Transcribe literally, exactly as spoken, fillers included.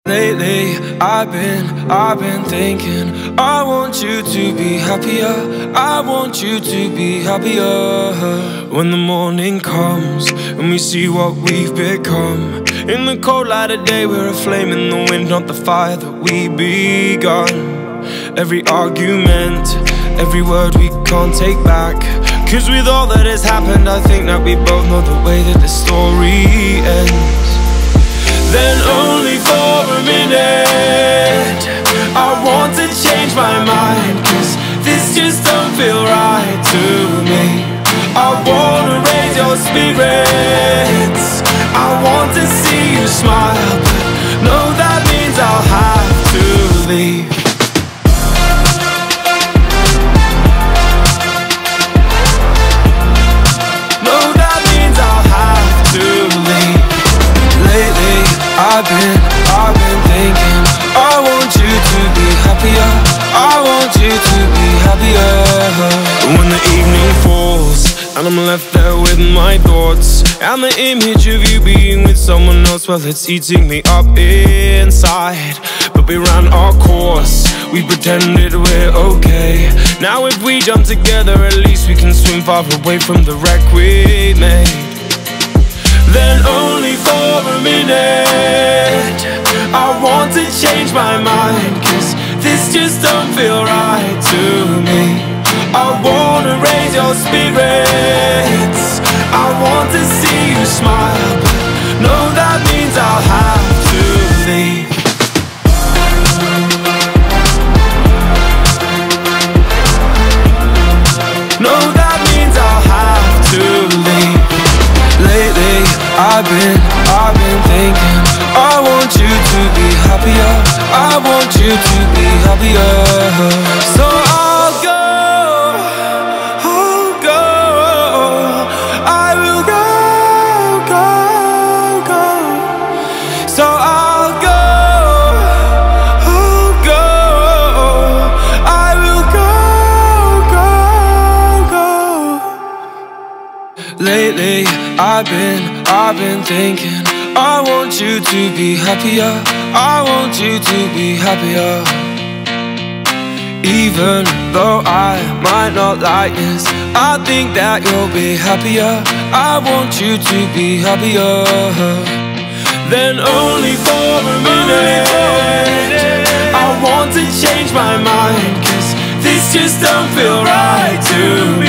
Lately, I've been, I've been thinking I want you to be happier, I want you to be happier. When the morning comes and we see what we've become, in the cold light of day we're a flame in the wind, not the fire that we begun. Every argument, every word we can't take back, cause with all that has happened I think that we both know the way that the story ends. Then only for a minute I want to change my mind, cause this just don't feel right to me. I wanna raise your spirits, I want to see you smile, but no, that means I'll have to leave. No, that means I'll have to leave. Lately, I've been, I've been thinking I want you to be happier, I want you to be happier. When the evening falls and I'm left there with my thoughts, and the image of you being with someone else, well, it's eating me up inside. But we ran our course, we pretended we're okay. Now if we jump together, at least we can swim far away from the wreck we made. Then only for a minute I want to change my mind, cause this just don't feel right to me. I wanna raise your spirits, I want to see you smile, but no, that means I'll have to leave. No, that means I'll have to leave. Lately, I've been, I've been thinking I want you to be happier, I want you to be happier. So I'll go, I'll go, I will go, go, go. So I'll go, I'll go, I will go, go, go. Lately, I've been, I've been thinking I want you to be happier, I want you to be happier. Even though I might not like this, I think that you'll be happier, I want you to be happier. Then only for a minute I want to change my mind, cause this just don't feel right to me.